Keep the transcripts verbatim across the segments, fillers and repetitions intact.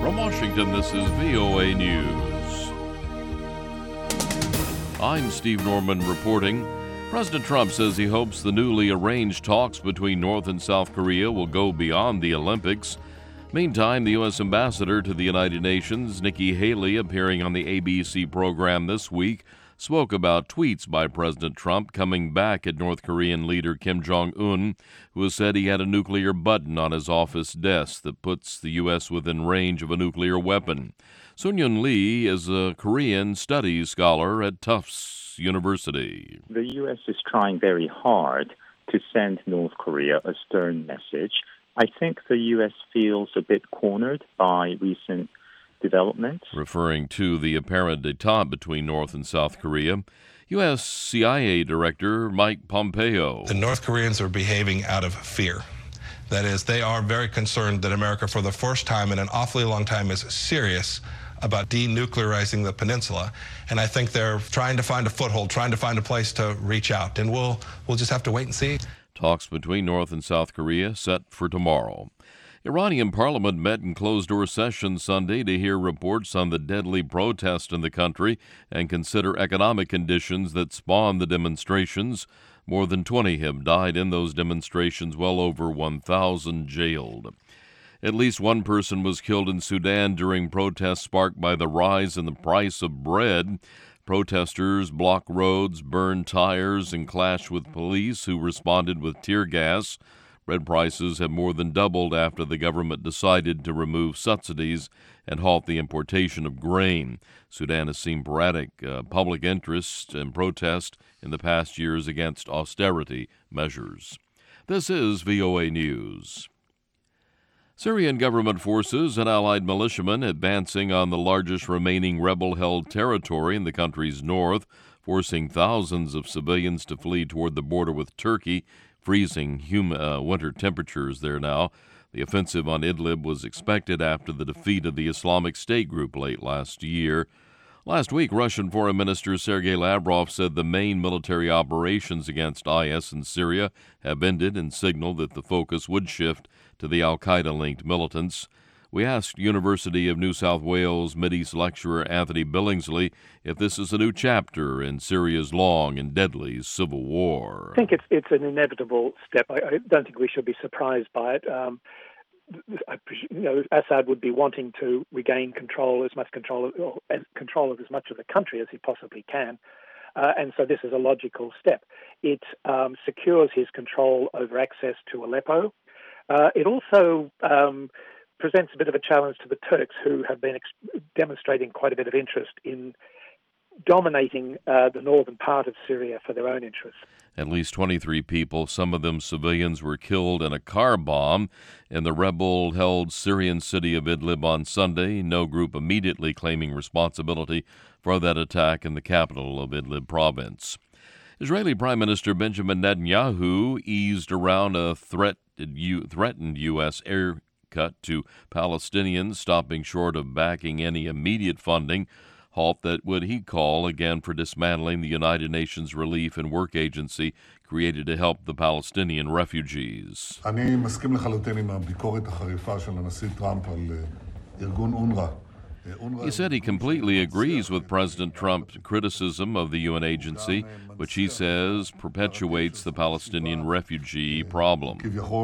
From Washington, this is V O A News. I'm Steve Norman reporting. President Trump says he hopes the newly arranged talks between North and South Korea will go beyond the Olympics. Meantime, the U S ambassador to the United Nations, Nikki Haley, appearing on the A B C program this week, spoke about tweets by President Trump coming back at North Korean leader Kim Jong-un, who has said he had a nuclear button on his office desk that puts the U S within range of a nuclear weapon. Sun-Yun Lee is a Korean studies scholar at Tufts University. The U S is trying very hard to send North Korea a stern message. I think the U S feels a bit cornered by recent developments. Referring to the apparent détente between North and South Korea, U S C I A Director Mike Pompeo. The North Koreans are behaving out of fear. That is, they are very concerned that America, for the first time in an awfully long time, is serious about denuclearizing the peninsula. And I think they're trying to find a foothold, trying to find a place to reach out. And we'll we'll just have to wait and see. Talks between North and South Korea set for tomorrow. Iranian parliament met in closed-door session Sunday to hear reports on the deadly protest in the country and consider economic conditions that spawned the demonstrations. More than twenty have died in those demonstrations, well over one thousand jailed. At least one person was killed in Sudan during protests sparked by the rise in the price of bread. Protesters blocked roads, burned tires, and clashed with police, who responded with tear gas. Bread prices have more than doubled after the government decided to remove subsidies and halt the importation of grain. Sudan has seen sporadic uh, public interest and protest in the past years against austerity measures. This is V O A News. Syrian government forces and allied militiamen advancing on the largest remaining rebel-held territory in the country's north, forcing thousands of civilians to flee toward the border with Turkey. Freezing hum- uh, winter temperatures there now. The offensive on Idlib was expected after the defeat of the Islamic State group late last year. Last week, Russian Foreign Minister Sergei Lavrov said the main military operations against I S in Syria have ended and signaled that the focus would shift to the al-Qaeda-linked militants. We asked University of New South Wales Mideast lecturer Anthony Billingsley if this is a new chapter in Syria's long and deadly civil war. I think it's it's an inevitable step. I, I don't think we should be surprised by it. Um, I, you know, Assad would be wanting to regain control, as much control of, or as control of as much of the country as he possibly can, uh, and so this is a logical step. It um, secures his control over access to Aleppo. Uh, it also um, presents a bit of a challenge to the Turks, who have been ex- demonstrating quite a bit of interest in dominating uh, the northern part of Syria for their own interests. At least twenty-three people, some of them civilians, were killed in a car bomb in the rebel-held Syrian city of Idlib on Sunday. No group immediately claiming responsibility for that attack in the capital of Idlib province. Israeli Prime Minister Benjamin Netanyahu eased around a threat, threatened U S air cut to Palestinians, stopping short of backing any immediate funding halt that would he call again for dismantling the United Nations Relief and Work Agency created to help the Palestinian refugees. אני מסכים לחלוטין עם הביקורת החריפה של הנשיא טראמפ על ארגון אונר"א. He said he completely agrees with President Trump's criticism of the U N agency, which he says perpetuates the Palestinian refugee problem.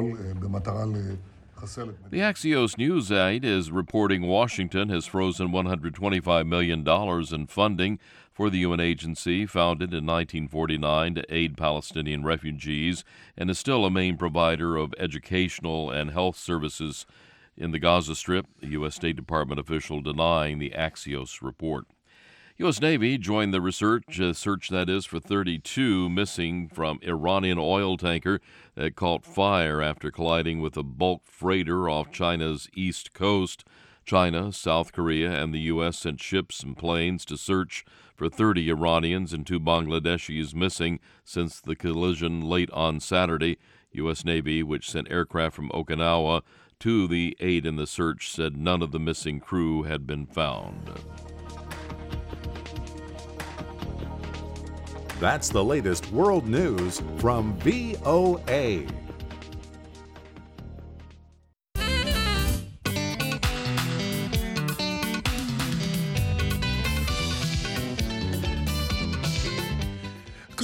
The Axios News Aid is reporting Washington has frozen one hundred twenty-five million dollars in funding for the U N agency founded in nineteen forty-nine to aid Palestinian refugees and is still a main provider of educational and health services in the Gaza Strip, the U S State Department official denying the Axios report. U S Navy joined the research, uh, search that is, for thirty-two missing from Iranian oil tanker that caught fire after colliding with a bulk freighter off China's east coast. China, South Korea, and the U S sent ships and planes to search for thirty Iranians and two Bangladeshis missing since the collision late on Saturday. U S Navy, which sent aircraft from Okinawa to the aid in the search, said none of the missing crew had been found. That's the latest world news from V O A.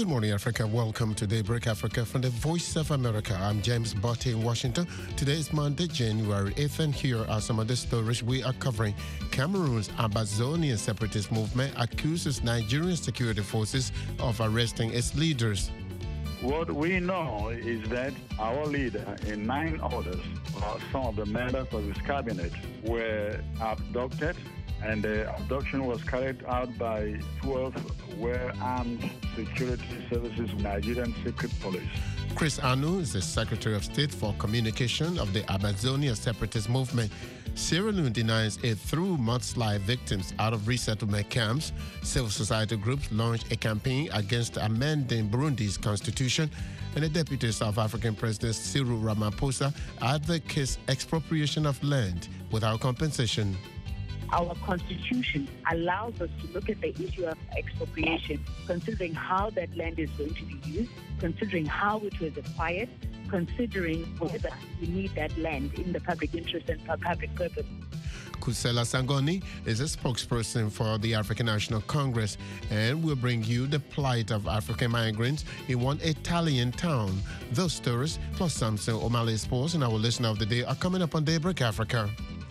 Good morning, Africa. Welcome to Daybreak Africa from the Voice of America. I'm James Botte in Washington. Today is Monday, January eighth, and here are some of the stories we are covering. Cameroon's Ambazonian separatist movement accuses Nigerian security forces of arresting its leaders. What we know is that our leader, in nine orders, uh, some of the members of his cabinet were abducted, and the abduction was carried out by twelve well-armed security services Nigerian secret police. Chris Anu is the Secretary of State for Communication of the Ambazonia separatist movement. Sierra Leone denies it threw mudslide victims out of resettlement camps. Civil society groups launched a campaign against amending Burundi's constitution. And the Deputy South African President Cyril Ramaphosa advocates expropriation of land without compensation. Our constitution allows us to look at the issue of expropriation, considering how that land is going to be used, considering how it was acquired, considering whether we need that land in the public interest and for public purpose. Kusela Sangoni is a spokesperson for the African National Congress and will bring you the plight of African migrants in one Italian town. Those stories, plus Samson O'Malley Sports and our listener of the day, are coming up on Daybreak Africa.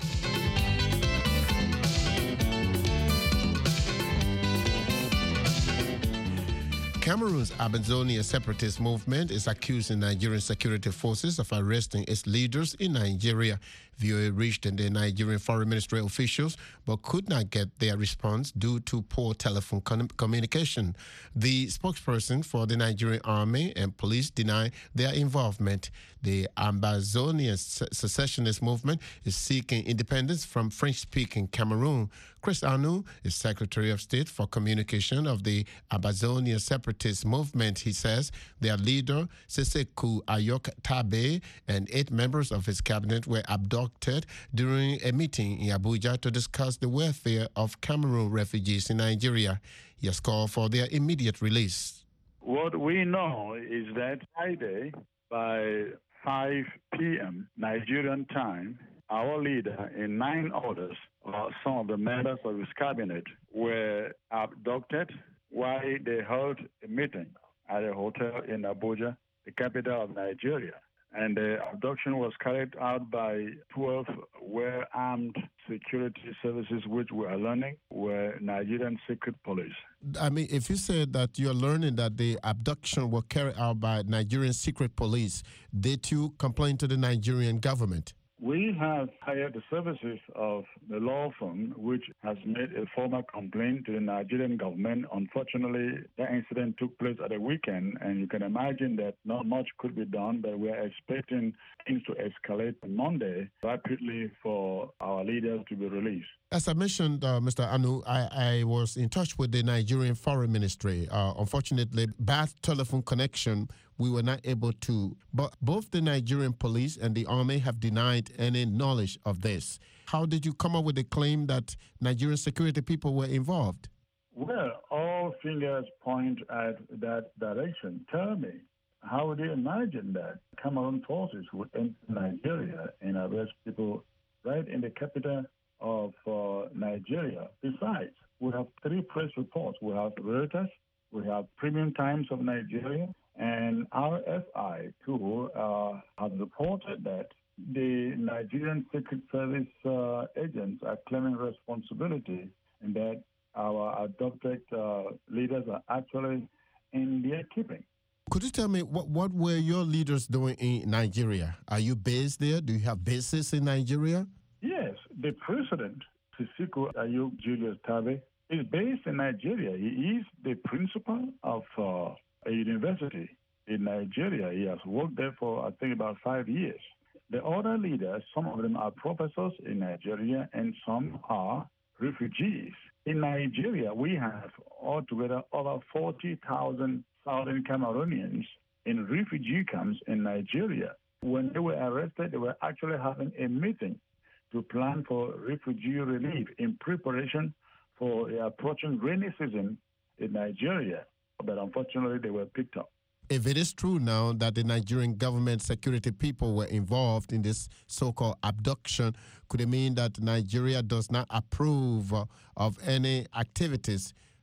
Cameroon's Ambazonia separatist movement is accusing Nigerian security forces of arresting its leaders in Nigeria. V O A reached the Nigerian Foreign Ministry officials but could not get their response due to poor telephone con- communication. The spokesperson for the Nigerian army and police deny their involvement. The Ambazonia secessionist movement is seeking independence from French-speaking Cameroon. Chris Anu is Secretary of State for Communication of the Ambazonia separatist movement. He says their leader, Seseku Ayok Tabe, and eight members of his cabinet were abducted during a meeting in Abuja to discuss the welfare of Cameroon refugees in Nigeria. He has called for their immediate release. What we know is that Friday, by five p.m. Nigerian time, our leader, in nine orders, uh, some of the members of his cabinet were abducted while they held a meeting at a hotel in Abuja, the capital of Nigeria. And the abduction was carried out by twelve well-armed security services, which we are learning were Nigerian secret police. I mean, if you said that you're learning that the abduction was carried out by Nigerian secret police, did you complain to the Nigerian government? We have hired the services of the law firm, which has made a formal complaint to the Nigerian government. Unfortunately, that incident took place at a weekend, and you can imagine that not much could be done, but we are expecting things to escalate on Monday rapidly for our leaders to be released. As I mentioned, uh, Mister Anu, I, I was in touch with the Nigerian Foreign Ministry. Uh, unfortunately, bad telephone connection, we were not able to. But both the Nigerian police and the army have denied any knowledge of this. How did you come up with the claim that Nigerian security people were involved? Well, all fingers point at that direction. Tell me, how would you imagine that Cameroon forces would enter Nigeria and arrest people right in the capital of uh, Nigeria? Besides, we have three press reports. We have Reuters, we have Premium Times of Nigeria, and R F I, too, uh, have reported that the Nigerian Secret Service uh, agents are claiming responsibility and that our adopted uh, leaders are actually in their keeping. Could you tell me, what, what were your leaders doing in Nigeria? Are you based there? Do you have bases in Nigeria? Yes, the president, Seseku Ayok Julius Tabe, is based in Nigeria. He is the principal of uh, a university in Nigeria. He has worked there for, I think, about five years. The other leaders, some of them are professors in Nigeria and some are refugees. In Nigeria, we have altogether over forty thousand Southern Cameroonians in refugee camps in Nigeria. When they were arrested, they were actually having a meeting to plan for refugee relief in preparation for the approaching rainy season in Nigeria. But unfortunately, they were picked up. If it is true now that the Nigerian government security people were involved in this so-called abduction, could it mean that Nigeria does not approve uh, of any activities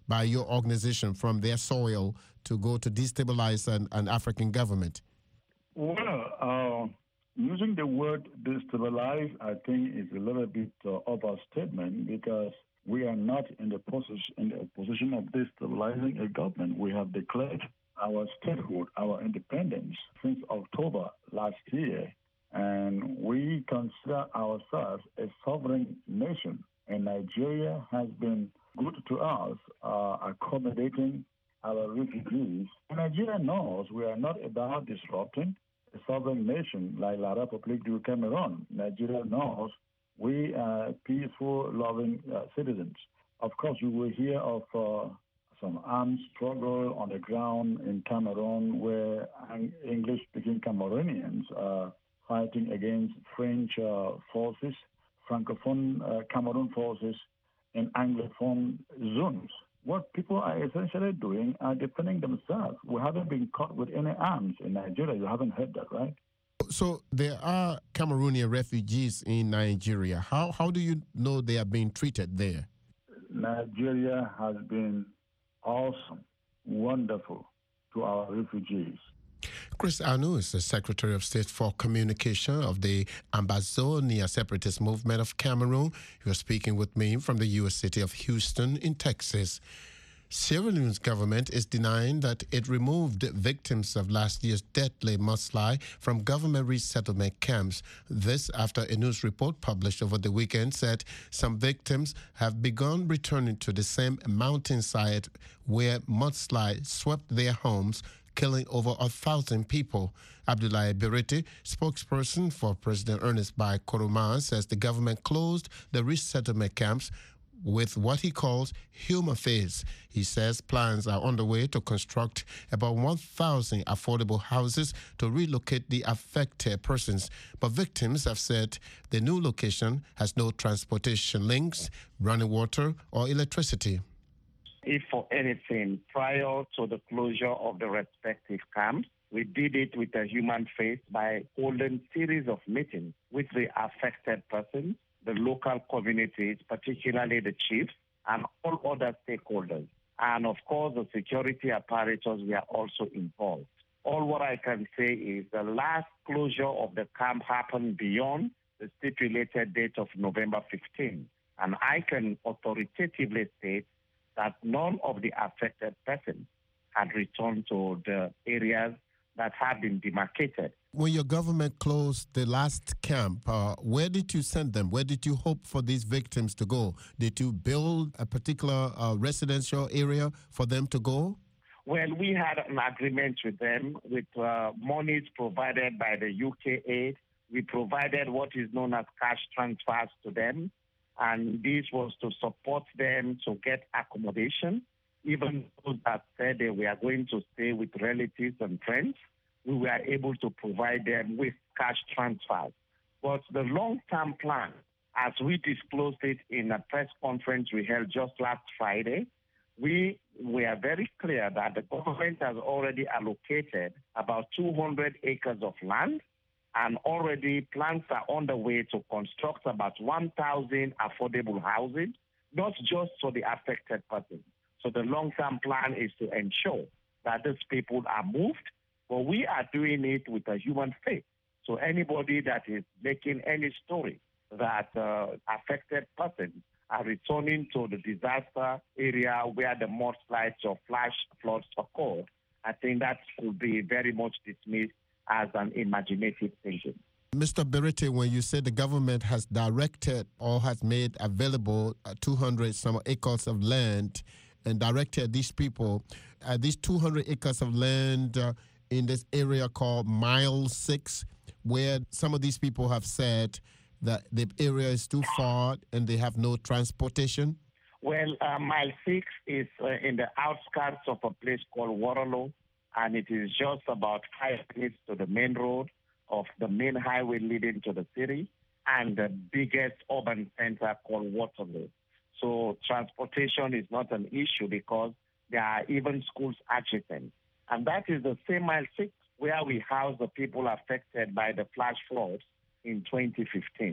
by your organization from their soil to go to destabilize an, an African government? Well, uh, using the word destabilize, I think, is a little bit uh, of a statement because we are not in the position in the position of destabilizing a government. We have declared our statehood, our independence since October last year, and we consider ourselves a sovereign nation. And Nigeria has been good to us, uh, accommodating our refugees. And Nigeria knows we are not about disrupting a sovereign nation like La République du Cameroon. Nigeria knows we are peaceful, loving uh, citizens. Of course, you will hear of uh, some armed struggle on the ground in Cameroon where English-speaking Cameroonians are fighting against French uh, forces, Francophone uh, Cameroon forces, and Anglophone zones. What people are essentially doing are defending themselves. We haven't been caught with any arms in Nigeria. You haven't heard that, right? So there are Cameroonian refugees in Nigeria. How how do you know they are being treated there? Nigeria has been awesome, wonderful to our refugees. Chris Anu is the Secretary of State for Communication of the Ambazonia Separatist Movement of Cameroon. He was speaking with me from the U S city of Houston in Texas. Sierra Leone's government is denying that it removed victims of last year's deadly mudslide from government resettlement camps. This after a news report published over the weekend said some victims have begun returning to the same mountainside where mudslide swept their homes, killing over a thousand people. Abdoulaye Birete, spokesperson for President Ernest Bai Koroma, says the government closed the resettlement camps with what he calls human face. He says plans are underway to construct about one thousand affordable houses to relocate the affected persons. But victims have said the new location has no transportation links, running water, or electricity. If for anything, prior to the closure of the respective camps, we did it with a human face by holding series of meetings with the affected persons, the local communities, particularly the chiefs, and all other stakeholders. And of course, the security apparatus were also involved. All what I can say is the last closure of the camp happened beyond the stipulated date of November fifteenth. And I can authoritatively state that none of the affected persons had returned to the areas that have been demarcated. When your government closed the last camp, uh, where did you send them? Where did you hope for these victims to go? Did you build a particular uh, residential area for them to go? Well, we had an agreement with them with uh, monies provided by the U K aid. We provided what is known as cash transfers to them, and this was to support them to get accommodation. Even those that said they were going to stay with relatives and friends, we were able to provide them with cash transfers. But the long-term plan, as we disclosed it in a press conference we held just last Friday, we were very clear that the government has already allocated about two hundred acres of land, and already plans are on the way to construct about one thousand affordable housing, not just for the affected persons. So the long-term plan is to ensure that these people are moved, but we are doing it with a human face. So anybody that is making any story that uh, affected persons are returning to the disaster area where the mudslides or flash floods occurred, I think that could be very much dismissed as an imaginative thinking. Mister Birete, when you say the government has directed or has made available uh, two hundred some acres of land and directed these people, uh, these two hundred acres of land uh, in this area called Mile six, where some of these people have said that the area is too far and they have no transportation? Well, uh, Mile six is uh, in the outskirts of a place called Waterloo, and it is just about five minutes to the main road of the main highway leading to the city and the biggest urban center called Waterloo. So transportation is not an issue because there are even schools adjacent. And that is the same Mile six where we house the people affected by the flash floods in twenty fifteen.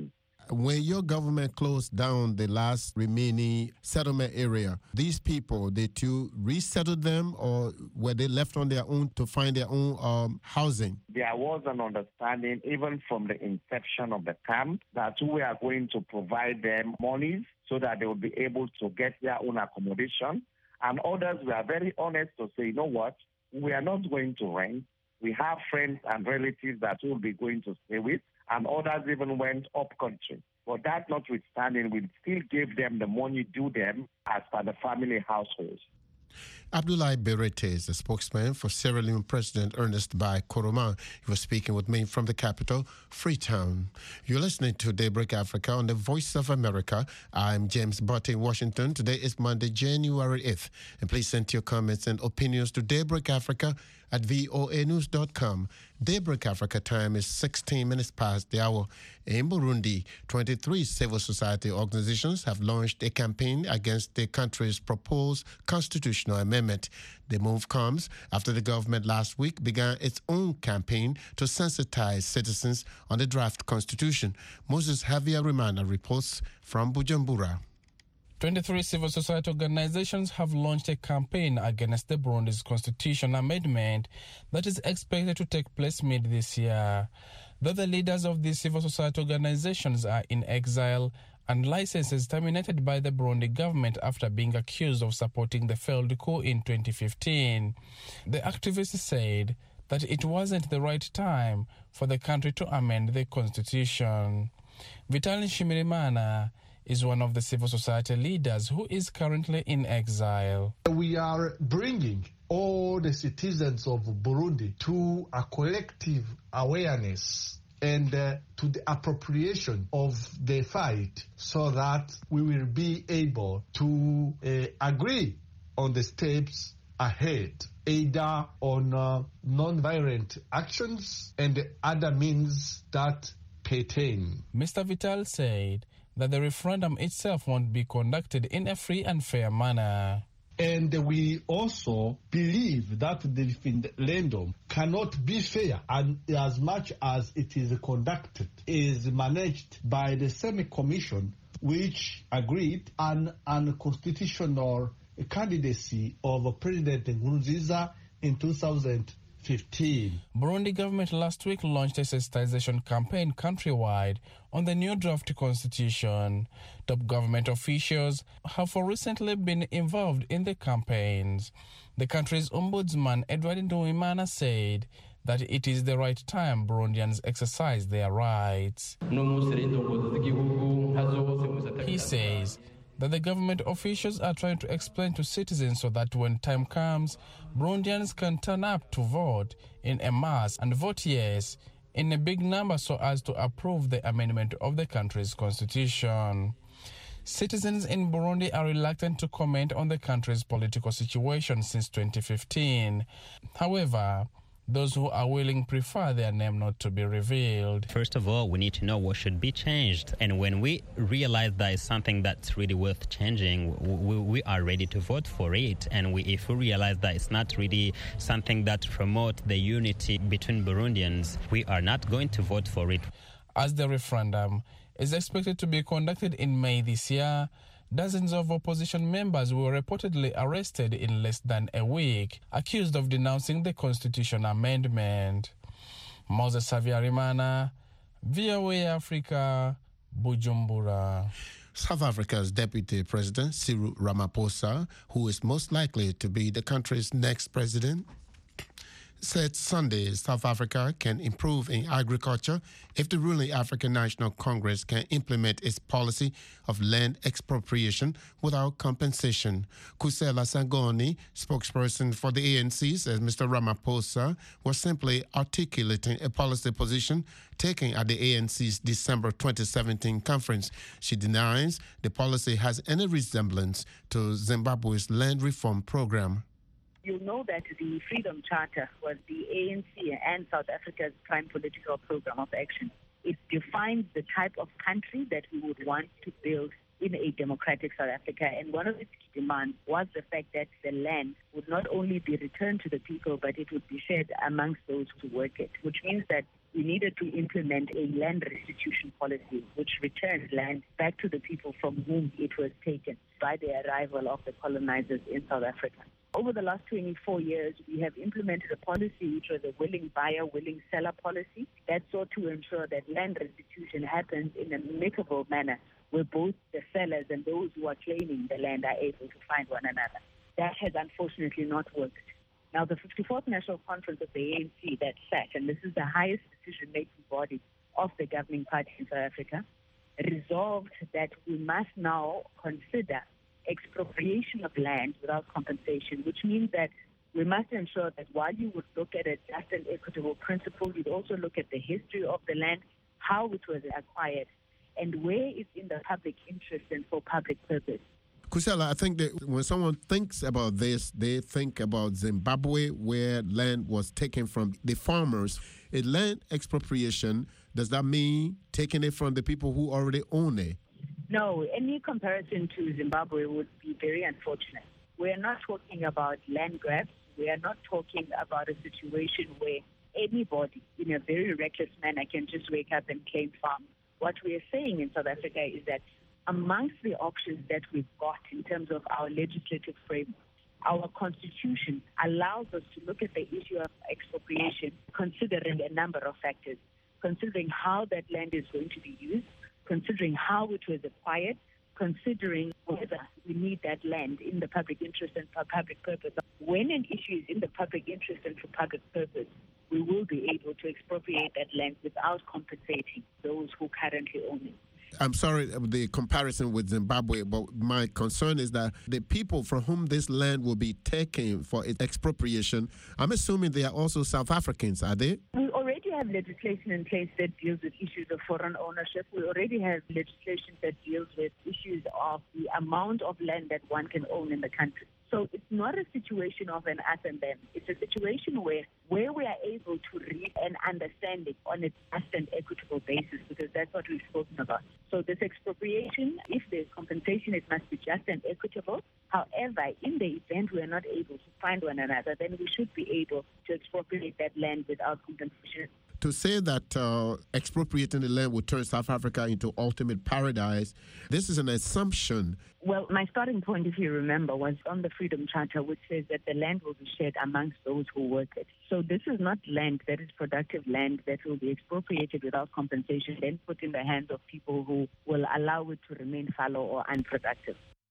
When your government closed down the last remaining settlement area, these people, did you resettle them or were they left on their own to find their own um, housing? There was an understanding, even from the inception of the camp, that we are going to provide them monies so that they will be able to get their own accommodation. And others were very honest to say, you know what, we are not going to rent. We have friends and relatives that we'll be going to stay with, and others even went up country. But that notwithstanding, we still gave them the money due them as per the family households. Abdoulaye Berete is the spokesman for Sierra Leone President Ernest Bai Koroma. He was speaking with me from the capital, Freetown. You're listening to Daybreak Africa on the Voice of America. I'm James Butte in Washington. Today is Monday, January eighth. And please send your comments and opinions to Daybreak Africa at voa news dot com. Daybreak Africa time is sixteen minutes past the hour. In Burundi, twenty-three civil society organizations have launched a campaign against the country's proposed constitutional amendment. The move comes after the government last week began its own campaign to sensitize citizens on the draft constitution. Moses Javier Rimana reports from Bujumbura. twenty-three civil society organizations have launched a campaign against the Burundi's constitution amendment that is expected to take place mid this year. Though the leaders of these civil society organizations are in exile and licenses terminated by the Burundi government after being accused of supporting the failed coup in twenty fifteen, the activists said that it wasn't the right time for the country to amend the constitution. Vital Nshimirimana is one of the civil society leaders who is currently in exile. We are bringing all the citizens of Burundi to a collective awareness and uh, to the appropriation of the fight so that we will be able to uh, agree on the steps ahead, either on uh, non-violent actions and other means that pertain. Mister Vital said that the referendum itself won't be conducted in a free and fair manner. And we also believe that the referendum cannot be fair, and as much as it is conducted, is managed by the same commission which agreed on an unconstitutional candidacy of President Nkurunziza in two thousand fifteen. Burundi government last week launched a sensitization campaign countrywide on the new draft constitution. Top government officials have for recently been involved in the campaigns. The country's ombudsman, Edward Nduwimana, said that it is the right time Burundians exercise their rights. He says that the government officials are trying to explain to citizens so that when time comes, Burundians can turn up to vote in a mass and vote yes in a big number so as to approve the amendment of the country's constitution. Citizens in Burundi are reluctant to comment on the country's political situation since twenty fifteen. However, those who are willing prefer their name not to be revealed. First of all, we need to know what should be changed. And when we realize that it's something that's really worth changing, we, we are ready to vote for it. And we, if we realize that it's not really something that promotes the unity between Burundians, we are not going to vote for it. As the referendum is expected to be conducted in May this year, dozens of opposition members were reportedly arrested in less than a week, accused of denouncing the constitution amendment. Moses Saviarimana, V O A Africa, Bujumbura. South Africa's Deputy President Cyril Ramaphosa, who is most likely to be the country's next president, said Sunday South Africa can improve in agriculture if the ruling African National Congress can implement its policy of land expropriation without compensation. Kusela Sangoni, spokesperson for the A N C, says Mister Ramaphosa was simply articulating a policy position taken at the A N C's December twenty seventeen conference. She denies the policy has any resemblance to Zimbabwe's land reform program. You'll know that the Freedom Charter was the A N C and South Africa's prime political program of action. It defines the type of country that we would want to build in a democratic South Africa. And one of its demands was the fact that the land would not only be returned to the people, but it would be shared amongst those who work it, which means that we needed to implement a land restitution policy which returns land back to the people from whom it was taken by the arrival of the colonizers in South Africa. Over the last twenty-four years, we have implemented a policy which was a willing buyer, willing seller policy that sought to ensure that land restitution happens in an amicable manner where both the sellers and those who are claiming the land are able to find one another. That has unfortunately not worked. Now, the fifty-fourth National Conference of the A N C that sat, and this is the highest decision-making body of the governing party in South Africa, resolved that we must now consider expropriation of land without compensation, which means that we must ensure that while you would look at a just and equitable principle, you'd also look at the history of the land, how it was acquired, and where it's in the public interest and for public purpose. Kusela, I think that when someone thinks about this, they think about Zimbabwe, where land was taken from the farmers. A land expropriation, does that mean taking it from the people who already own it? No, any comparison to Zimbabwe would be very unfortunate. We are not talking about land grabs. We are not talking about a situation where anybody, in a very reckless manner, can just wake up and claim farm. What we are saying in South Africa is that amongst the options that we've got in terms of our legislative framework, our constitution allows us to look at the issue of expropriation, considering a number of factors, considering how that land is going to be used, considering how it was acquired, considering whether we need that land in the public interest and for public purpose. When an issue is in the public interest and for public purpose, we will be able to expropriate that land without compensating those who currently own it. I'm sorry, the comparison with Zimbabwe, but my concern is that the people from whom this land will be taken for its expropriation, I'm assuming they are also South Africans, are they? We already have legislation in place that deals with issues of foreign ownership. We already have legislation that deals with issues of the amount of land that one can own in the country. So it's not a situation of an us and them. It's a situation where, where we are able to reach an understanding on a just and equitable basis, because that's what we've spoken about. So this expropriation, if there's compensation, it must be just and equitable. However, in the event we are not able to find one another, then we should be able to expropriate that land without compensation. To say that uh, expropriating the land will turn South Africa into ultimate paradise, this is an assumption. Well, my starting point, if you remember, was on the Freedom Charter, which says that the land will be shared amongst those who work it. So this is not land that is productive land that will be expropriated without compensation, then put in the hands of people who will allow it to remain fallow or unproductive.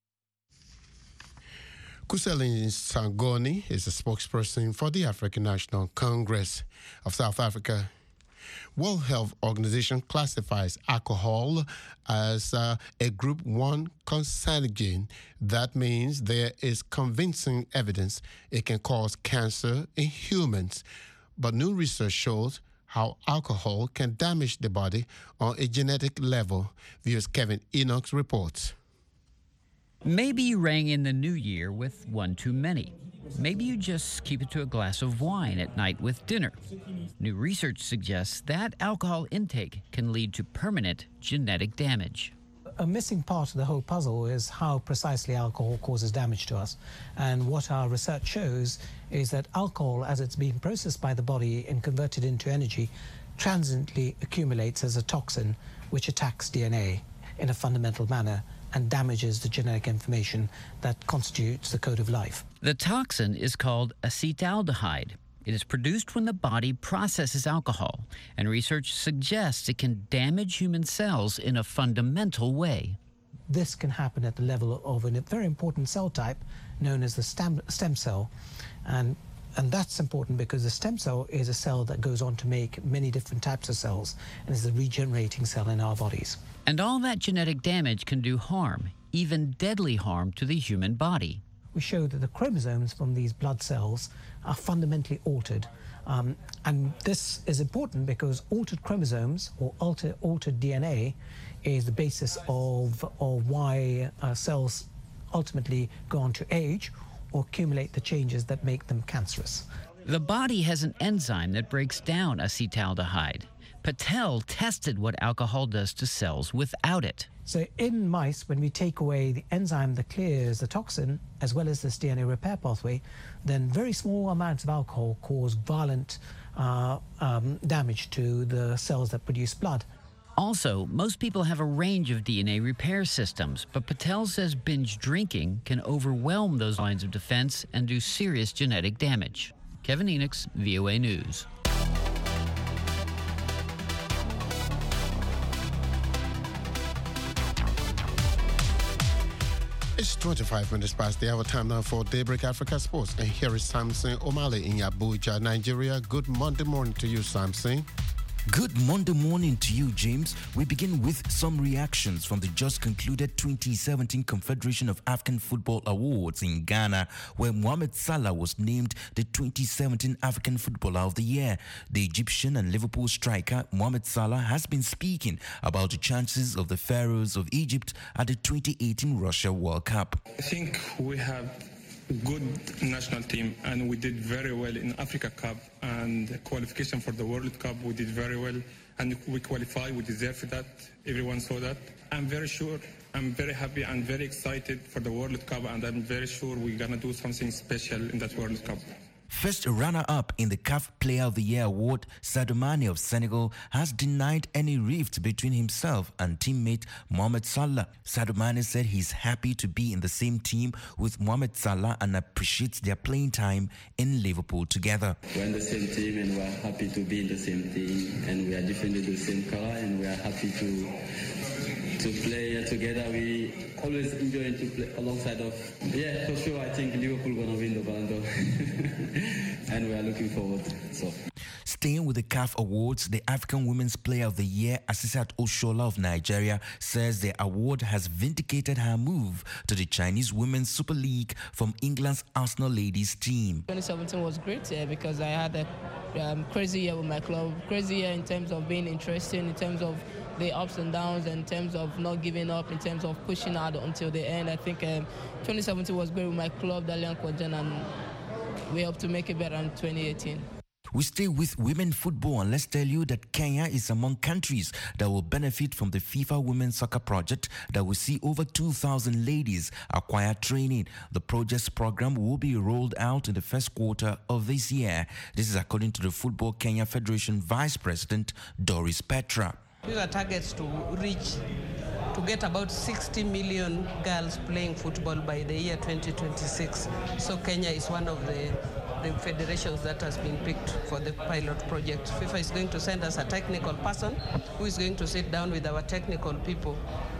Kuseli Sangoni is a spokesperson for the African National Congress of South Africa. World Health Organization classifies alcohol as uh, a Group one carcinogen. That means there is convincing evidence it can cause cancer in humans. But new research shows how alcohol can damage the body on a genetic level. V O's Kevin Enoch reports. Maybe you rang in the new year with one too many. Maybe you just keep it to a glass of wine at night with dinner. New research suggests that alcohol intake can lead to permanent genetic damage. A missing part of the whole puzzle is how precisely alcohol causes damage to us. And what our research shows is that alcohol, as it's being processed by the body and converted into energy, transiently accumulates as a toxin which attacks D N A in a fundamental manner and damages the genetic information that constitutes the code of life. The toxin is called acetaldehyde. It is produced when the body processes alcohol, and research suggests it can damage human cells in a fundamental way. This can happen at the level of a very important cell type known as the stem, stem cell. And, and that's important because the stem cell is a cell that goes on to make many different types of cells and is a regenerating cell in our bodies. And all that genetic damage can do harm, even deadly harm, to the human body. We show that the chromosomes from these blood cells are fundamentally altered. Um, and this is important because altered chromosomes or alter, altered D N A is the basis of, of why uh, cells ultimately go on to age or accumulate the changes that make them cancerous. The body has an enzyme that breaks down acetaldehyde. Patel tested what alcohol does to cells without it. So in mice, when we take away the enzyme that clears the toxin, as well as this D N A repair pathway, then very small amounts of alcohol cause violent uh, um, damage to the cells that produce blood. Also, most people have a range of D N A repair systems, but Patel says binge drinking can overwhelm those lines of defense and do serious genetic damage. Kevin Enochs, V O A News. It's twenty-five minutes past the hour. Time now for Daybreak Africa Sports. And here is Samson Omale in Abuja, Nigeria. Good Monday morning to you, Samson. Good Monday morning to you, James. We begin with some reactions from the just concluded twenty seventeen Confederation of African Football Awards in Ghana, where Mohamed Salah was named the twenty seventeen African Footballer of the Year. The Egyptian and Liverpool striker Mohamed Salah has been speaking about the chances of the Pharaohs of Egypt at the twenty eighteen Russia World Cup. I think we have good national team, and we did very well in Africa Cup and qualification for the World Cup. We did very well, and we qualified. We deserve that. Everyone saw that. I'm very sure. I'm very happy and very excited for the World Cup, and I'm very sure we're gonna do something special in that World Cup. First runner-up in the C A F Player of the Year award, Sadio Mane of Senegal has denied any rift between himself and teammate Mohamed Salah. Sadio Mane said he's happy to be in the same team with Mohamed Salah and appreciates their playing time in Liverpool together. We're in the same team and we're happy to be in the same team, and we are defending the same color, and we are happy to to play together. We always enjoy to play alongside of. Yeah, for sure. I think Liverpool gonna win the Ballon d'Or, and we are looking forward. So. Staying with the C A F Awards, the African Women's Player of the Year, Asisat Oshola of Nigeria, says the award has vindicated her move to the Chinese Women's Super League from England's Arsenal ladies team. twenty seventeen was great uh, because I had a um, crazy year with my club. Crazy year in terms of being interesting, in terms of the ups and downs, in terms of not giving up, in terms of pushing out until the end. I think um, twenty seventeen was great with my club, Dalian Kwajan, and we hope to make it better in twenty eighteen. We stay with women football, and let's tell you that Kenya is among countries that will benefit from the FIFA Women's Soccer Project that will see over two thousand ladies acquire training. The project's program will be rolled out in the first quarter of this year. This is according to the Football Kenya Federation Vice President Doris Petra. These are targets to reach, to get about sixty million girls playing football by the year twenty twenty-six. So Kenya is one of the, the federations that has been picked for the pilot project. FIFA is going to send us a technical person who is going to sit down with our technical people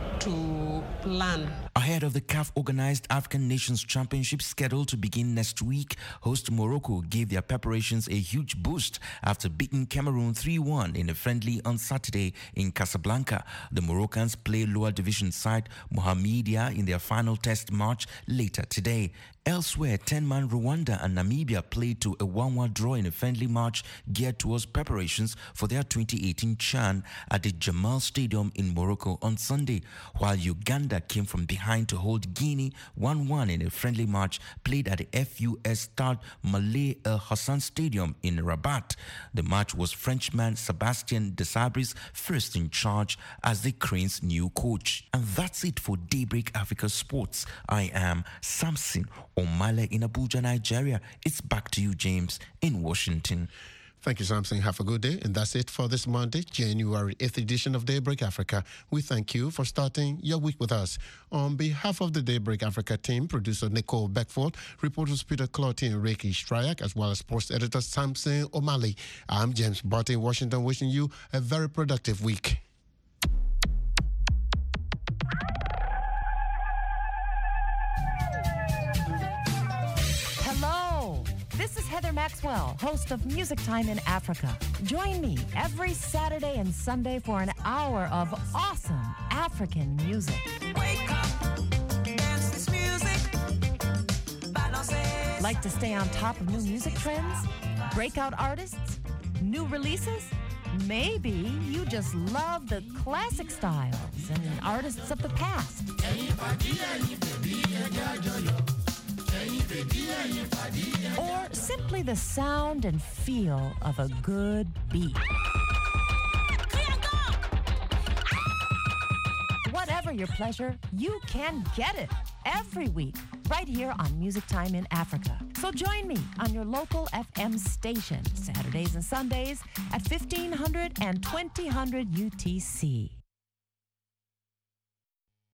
to plan. Ahead of the C A F-organized African Nations Championship scheduled to begin next week, host Morocco gave their preparations a huge boost after beating Cameroon three one in a friendly on Saturday in Casablanca. The Moroccans play lower division side Mohamedia in their final test match later today. Elsewhere, ten-man Rwanda and Namibia played to a one one draw in a friendly match geared towards preparations for their twenty eighteen CHAN at the Jamal Stadium in Morocco on Sunday, while Uganda came from behind to hold Guinea one one in a friendly match played at the F U S Stade Malé El Hassan Stadium in Rabat. The match was Frenchman Sebastien Desabri's first in charge as the Cranes' new coach. And that's it for Daybreak Africa Sports. I am Samson Omale in Abuja, Nigeria. It's back to you, James, in Washington. Thank you, Samson. Have a good day. And that's it for this Monday, January eighth edition of Daybreak Africa. We thank you for starting your week with us. On behalf of the Daybreak Africa team, producer Nicole Beckford, reporters Peter Clotty and Reiki Stryak, as well as sports editor Samson Omale, I'm James Barton in Washington, wishing you a very productive week. This is Heather Maxwell, host of Music Time in Africa. Join me every Saturday and Sunday for an hour of awesome African music. Wake up, dance this music. Like to stay on top of new music trends? Breakout artists? New releases? Maybe you just love the classic styles and artists of the past. Or simply the sound and feel of a good beat. Whatever Whatever your pleasure, you can get it every week right here on Music Time in Africa. So join me on your local F M station Saturdays and Sundays at fifteen hundred and twenty hundred U T C.